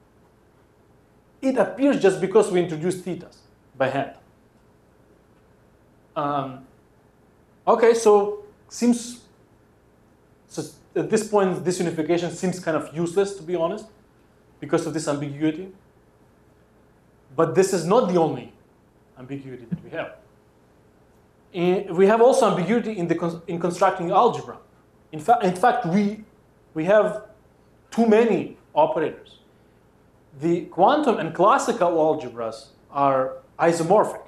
Speaker 1: it appears just because we introduced thetas by hand. Um, okay, so seems, so at this point, this unification seems kind of useless, to be honest, because of this ambiguity. But this is not the only ambiguity that we have. In, we have also ambiguity in, the, in constructing algebra. In, fa in fact, we, we have too many operators. The quantum and classical algebras are isomorphic.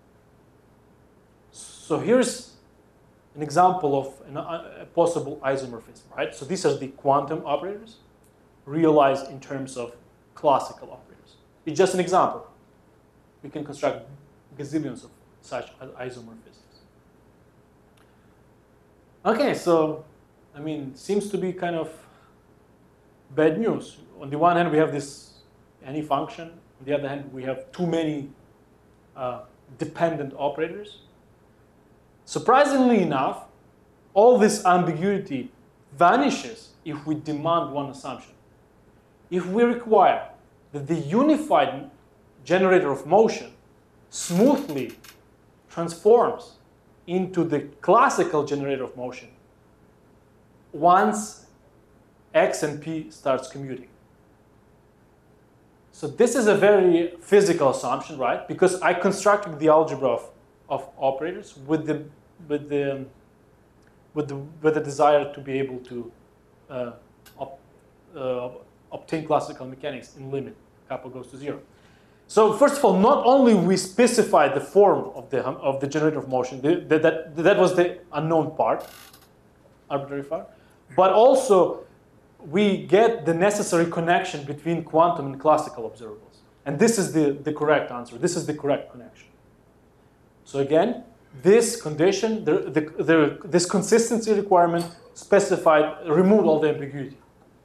Speaker 1: So here's an example of an, a possible isomorphism, right? So these are the quantum operators realized in terms of classical operators. It's just an example. We can construct gazillions of such isomorphisms. Okay, so, I mean, seems to be kind of bad news. On the one hand, we have this any function. On the other hand, we have too many uh, dependent operators. Surprisingly enough, all this ambiguity vanishes if we demand one assumption. If we require that the unified generator of motion smoothly transforms into the classical generator of motion once x and p starts commuting. So this is a very physical assumption, right? Because I constructed the algebra of, of operators with the, with, the, with, the, with the desire to be able to uh, op, uh, obtain classical mechanics in limit kappa goes to zero. So first of all, not only we specify the form of the, of the generator of motion, the, the, that, that was the unknown part, arbitrary part, but also we get the necessary connection between quantum and classical observables. And this is the, the correct answer. This is the correct connection. So again, this condition, the, the, the, this consistency requirement specified, removed all the ambiguity.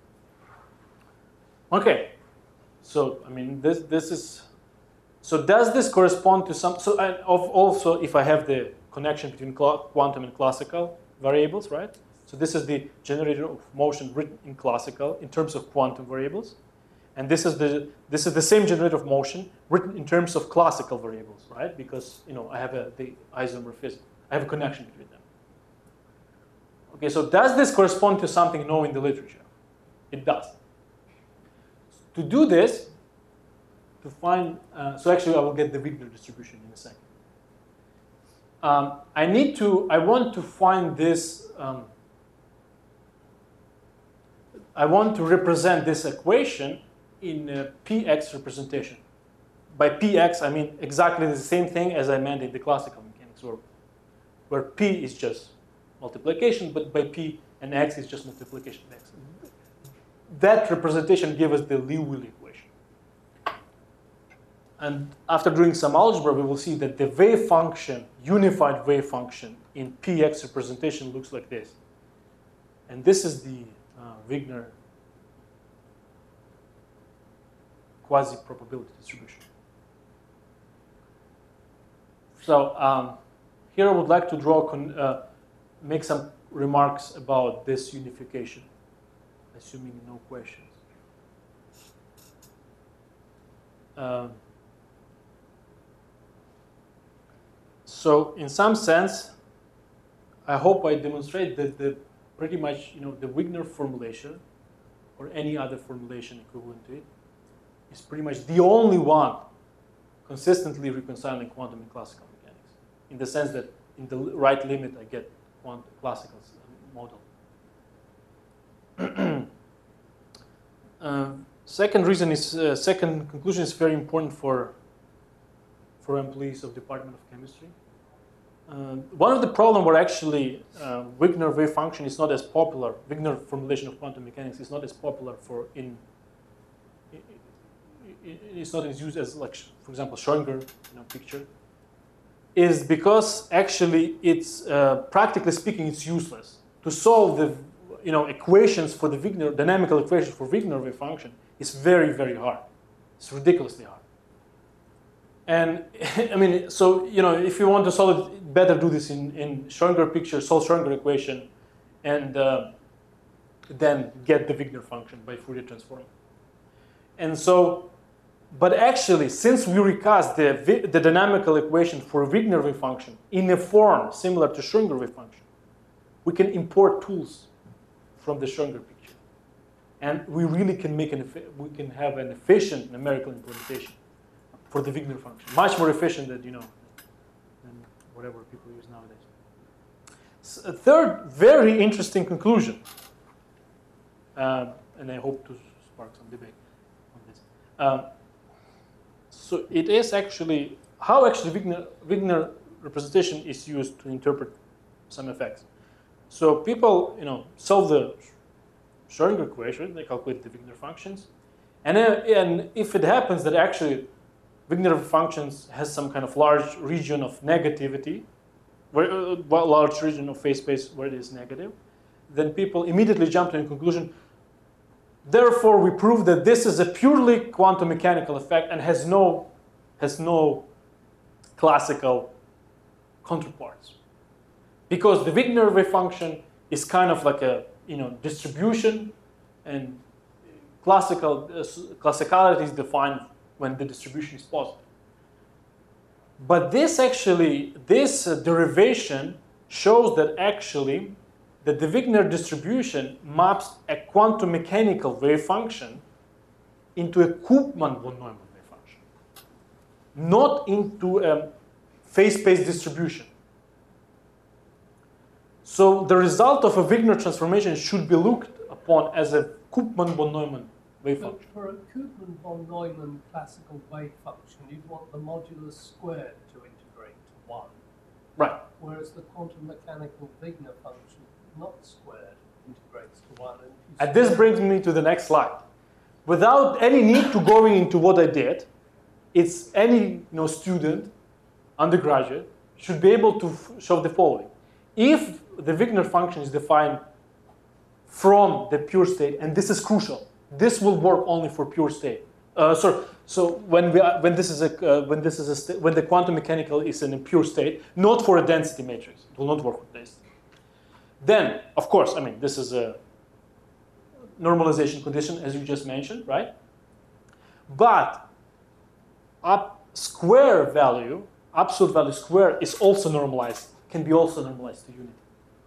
Speaker 1: Okay, so I mean, this, this is, so does this correspond to some, so I, also if I have the connection between quantum and classical variables, right? So this is the generator of motion written in classical in terms of quantum variables. And this is the this is the same generator of motion written in terms of classical variables, right? Because you know I have a, the isomorphism. I have a connection between them. Okay, so does this correspond to something known in the literature? It does. To do this, to find uh, so actually I will get the Wigner distribution in a second. Um, I need to I want to find this. Um, I want to represent this equation in a P X representation. By P X, I mean exactly the same thing as I meant in the classical mechanics, where, where P is just multiplication, but by P and X is just multiplication of X. That representation gives us the Liouville equation. And after doing some algebra, we will see that the wave function, unified wave function in P X representation looks like this. And this is the uh, Wigner quasi-probability distribution. So um, here I would like to draw, con uh, make some remarks about this unification, assuming no questions. Um, so in some sense, I hope I demonstrate that the pretty much, you know, the Wigner formulation or any other formulation equivalent to it is pretty much the only one consistently reconciling quantum and classical mechanics, in the sense that in the right limit I get quantum classical model. uh, second reason is, uh, second conclusion is very important for, for employees of Department of Chemistry. Uh, one of the problems where actually uh, Wigner wave function is not as popular, Wigner formulation of quantum mechanics is not as popular for in, it, it, it's not as used as, like, for example, Schrödinger, you know, picture, is because actually it's, uh, practically speaking, it's useless. To solve the, you know, equations for the Wigner, dynamical equations for Wigner wave function is very, very hard. It's ridiculously hard. And I mean, so, you know, if you want to solve it, better do this in, in Schrödinger picture, solve Schrödinger equation, and uh, then get the Wigner function by Fourier transform. And so, but actually, since we recast the, the dynamical equation for Wigner wave function in a form similar to Schrödinger wave function, we can import tools from the Schrödinger picture. And we really can make an, we can have an efficient numerical implementation for the Wigner function, much more efficient than, you know, than whatever people use nowadays. So a third very interesting conclusion, uh, and I hope to spark some debate on this. Um, so it is actually, how actually Wigner, Wigner representation is used to interpret some effects. So people, you know, solve the Schrödinger equation, they calculate the Wigner functions, and, uh, and if it happens that actually Wigner functions has some kind of large region of negativity, where, uh, large region of phase space where it is negative, then people immediately jump to a conclusion, therefore we prove that this is a purely quantum mechanical effect and has no, has no classical counterparts. Because the Wigner wave function is kind of like a, you know, distribution, and classical uh, classicality is defined when the distribution is positive. But this actually, this uh, derivation shows that actually that the Wigner distribution maps a quantum mechanical wave function into a Koopman von Neumann wave function, not into a phase space distribution. So the result of a Wigner transformation should be looked upon as a Koopman von Neumann wave function.
Speaker 3: For a Koopman von Neumann classical wave function, you'd want the modulus squared to integrate to one.
Speaker 1: Right.
Speaker 3: Whereas the quantum mechanical Wigner function, not squared. integrates to one. And, you
Speaker 1: And this brings me to the next slide. Without any need to going into what I did, it's any you know, student, undergraduate, should be able to f show the following. If the Wigner function is defined from the pure state, and this is crucial, this will work only for pure state. Uh, so, so when we are, when this is a uh, when this is a sta when the quantum mechanical is in a pure state, not for a density matrix, it will not work with this. Then, of course, I mean this is a normalization condition, as you just mentioned, right? But up square value, absolute value square, is also normalized, can be also normalized to unity.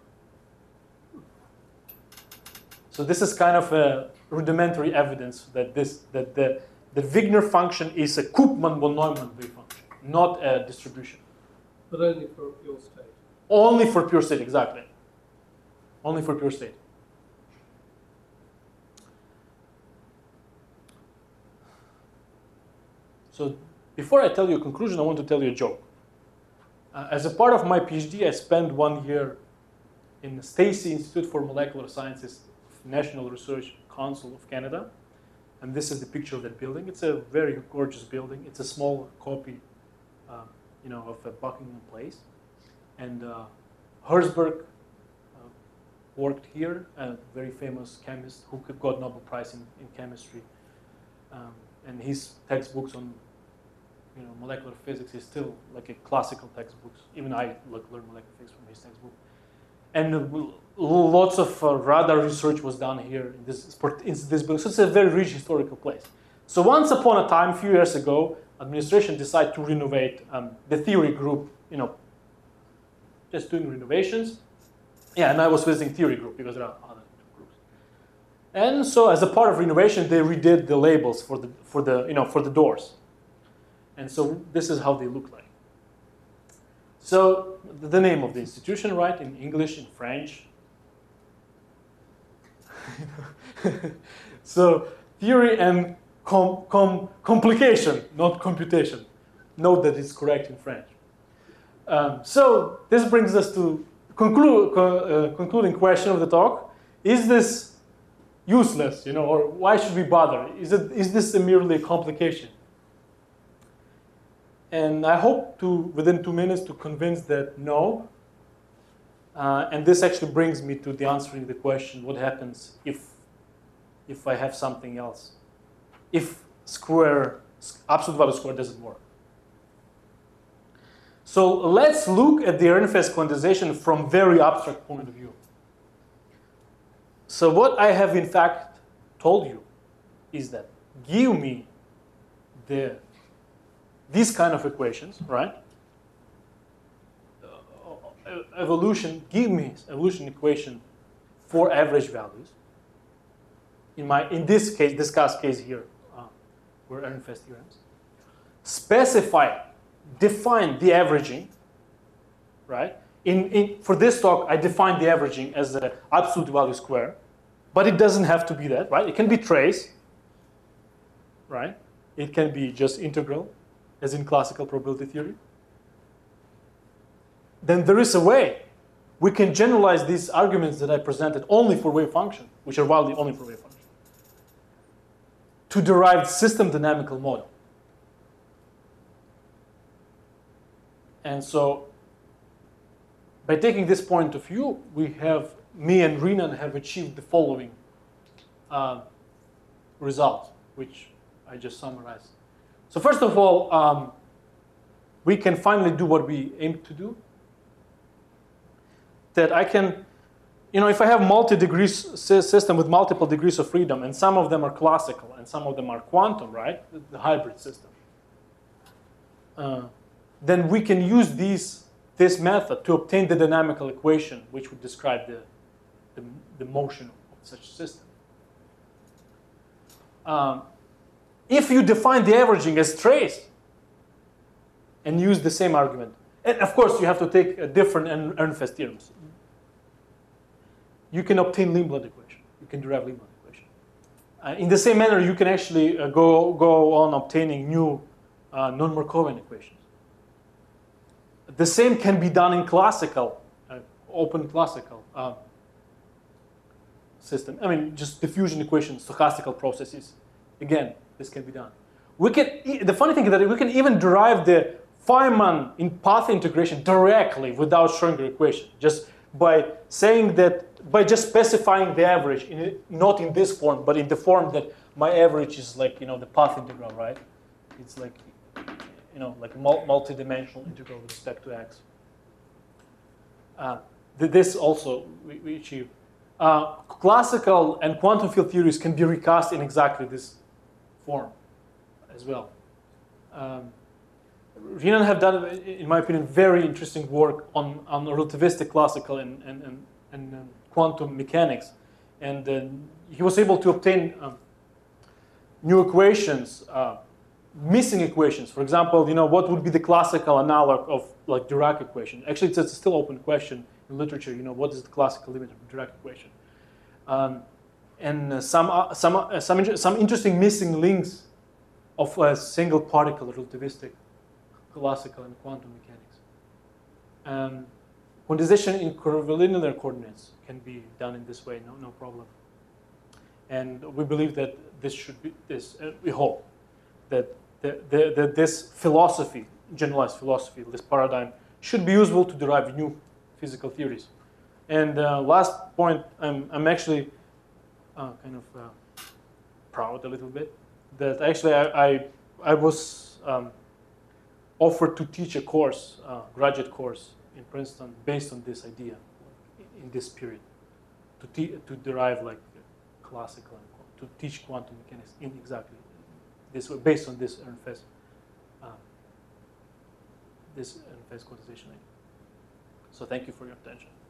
Speaker 1: So this is kind of a rudimentary evidence that this that the the Wigner function is a Koopman von Neumann wave function, not a distribution.
Speaker 3: But only for a pure state.
Speaker 1: Only for pure state, exactly. Only for pure state. So before I tell you a conclusion, I want to tell you a joke. Uh, as a part of my PhD, I spent one year in the Stacey Institute for Molecular Sciences, National Research Council of Canada. And this is the picture of that building. It's a very gorgeous building. It's a small copy uh, you know, of a Buckingham Place. And uh, Herzberg uh, worked here, a very famous chemist who got Nobel Prize in, in chemistry. Um, and his textbooks on you know, molecular physics is still like a classical textbooks. Even I like, learned molecular physics from his textbook. And uh, lots of uh, radar research was done here in this, in this building. So it's a very rich historical place. So once upon a time, a few years ago, administration decided to renovate um, the theory group, you know, just doing renovations. Yeah, and I was visiting theory group because there are other groups. And so as a part of renovation, they redid the labels for the, for the, you know, for the doors. And so this is how they look like. So the name of the institution, right, in English, in French. So theory and com com complication, not computation. Note that it's correct in French. Um, so this brings us to conclude, co uh, concluding question of the talk. Is this useless, you know, or why should we bother? Is, it, is this a merely a complication? And I hope to, within two minutes, to convince that no. Uh, and this actually brings me to the answering the question, what happens if, if I have something else? If square, absolute value square doesn't work. So let's look at the Ehrenfest quantization from very abstract point of view. So what I have in fact told you is that give me the these kind of equations, right? Uh, evolution, give me evolution equation for average values. In my, in this case, discussed case here, uh, were Ehrenfest theorems. Specify, define the averaging, right? In, in, for this talk, I define the averaging as the absolute value square, but it doesn't have to be that, right? It can be trace, right? It can be just integral, as in classical probability theory. Then there is a way we can generalize these arguments that I presented only for wave function, which are valid only for wave function, to derive system dynamical model. And so by taking this point of view, we have, me and Renan have achieved the following uh, result, which I just summarized. So first of all, um, we can finally do what we aim to do. That I can, you know, if I have multi-degree system with multiple degrees of freedom, and some of them are classical and some of them are quantum, right? The hybrid system. Uh, then we can use these, this method to obtain the dynamical equation which would describe the, the, the motion of such a system. Um, If you define the averaging as trace and use the same argument, and of course you have to take a different Ehrenfest theorems, you can obtain Lindblad equation. You can derive Lindblad equation. Uh, in the same manner, you can actually uh, go, go on obtaining new uh, non-Markovian equations. The same can be done in classical, uh, open classical. Uh, system. I mean, just diffusion equations, stochastical processes. Again, this can be done. We can. The funny thing is that we can even derive the Feynman in path integration directly without Schrödinger equation, just by saying that, by just specifying the average, in, not in this form, but in the form that my average is like, you know, the path integral, right? It's like, you know, like a multi-dimensional integral with respect to x. Uh, this also we, we achieve. Uh, classical and quantum field theories can be recast in exactly this form as well. Um, Renan have done, in my opinion, very interesting work on, on relativistic classical and, and, and, and um, quantum mechanics. And uh, he was able to obtain um, new equations, uh, missing equations. For example, you know, what would be the classical analog of like Dirac equation? Actually, it's a still open question in literature. You know, what is the classical limit of Dirac equation? Um, and uh, some, uh, some, uh, some, some interesting missing links of a single particle relativistic classical and quantum mechanics. Um, quantization in curvilinear coordinates can be done in this way, no, no problem. And we believe that this should be, this, uh, we hope that the, the, the, this philosophy, generalized philosophy, this paradigm, should be useful to derive new physical theories. And uh, last point, I'm, I'm actually uh, kind of uh, proud a little bit that actually I, I, I was um, offered to teach a course, uh, graduate course in Princeton based on this idea in this period, to, te to derive like classical, and to teach quantum mechanics in exactly this way, based on this Ehrenfest, uh, this Ehrenfest quantization. So thank you for your attention.